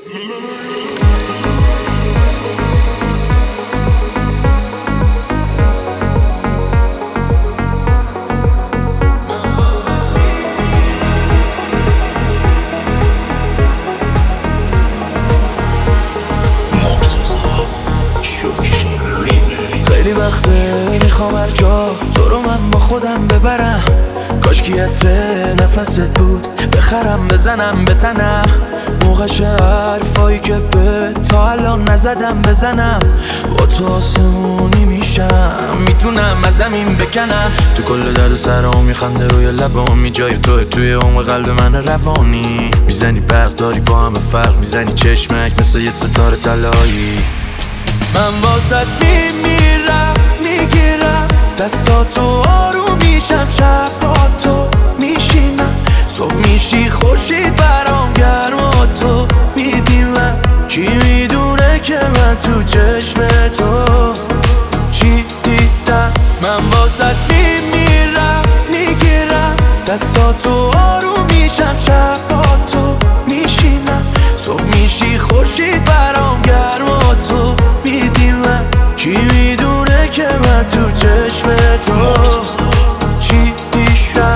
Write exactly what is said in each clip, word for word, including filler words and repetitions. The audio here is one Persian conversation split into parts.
خیلی وقته میخوام هر جا تو رو من با خودم ببرم، کاش که عطر نفست بود بخرم بزنم به تنم، موقعش حرفایی که به تا الان نزدم بزنم، با تو آسمونی میشم میتونم از زمین بکنم. تو کل درد سرام میخنده روی لبامی، جای تو توی عمق قلب من روانی، میزنی برق داری با همه فرق، میزنی چشمک مثل یه ستاره طلایی. من واسط میمیرم میگیرم دستاتو، آروم میشم شب با تو میشینم، صبح میشی خورشید برام گرم و تو میبینم. کی میدونه که من تو چشم تو چی دیدم. من واسط میمیرم میگیرم دستاتو، آروم میشم شب با تو میشینم، صبح میشی خورشید برام گرم و تو میبینم. کی میدونه که من تو چشم تو چی دیدم.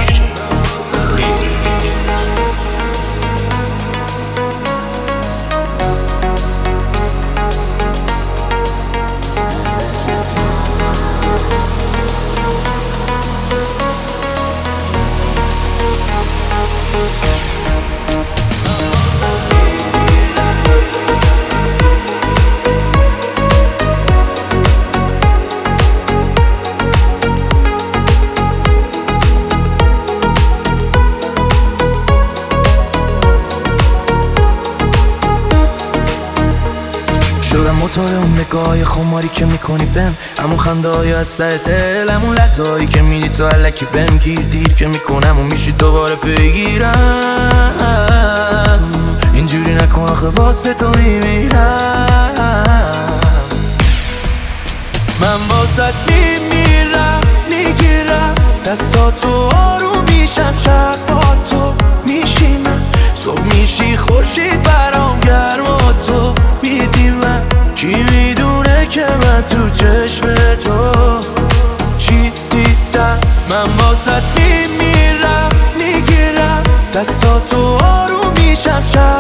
شدم موتور اون نگاه خماری که میکنی بهم، همون خنده های اسلحه دل، همون لحظه‌هایی که میدی تو علکی بهم گیر، دیر که میکنم و میشی دوباره بگیرم. اینجوری نکن آخه واسه تو میمیرم. من واسط میمیرم میگیرم دستاتو، آروم میشم شب با تو میشینم، صبح میشی خورشید برام گرم و تو میدیمم. کی میدونه که من تو چشم تو چی دیدم. من واسط میمیرم میگیرم دستاتو، آروم میشم شب